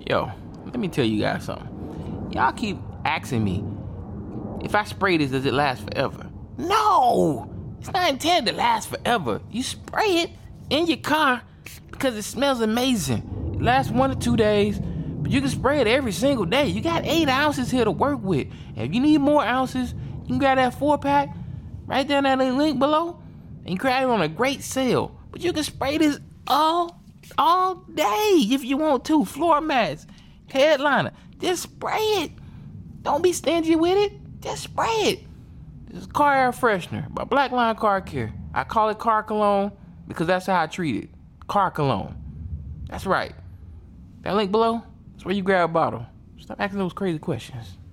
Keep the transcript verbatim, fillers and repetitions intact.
Yo, let me tell you guys something. Y'all keep asking me, if I spray this, does it last forever? No! It's not intended to last forever. You spray it in your car because it smells amazing. It lasts one to two days, but you can spray it every single day. You got eight ounces here to work with. And if you need more ounces, you can grab that four pack right down that link below and grab it on a great sale. But you can spray this all all day if you want to. Floor mats, headliner, just spray it. Don't be stingy with it. Just spray it. This is car air freshener by Black Line Car Care. I call it car cologne because that's how I treat it. Car cologne. That's right. That link below, that's where you grab a bottle. Stop asking those crazy questions.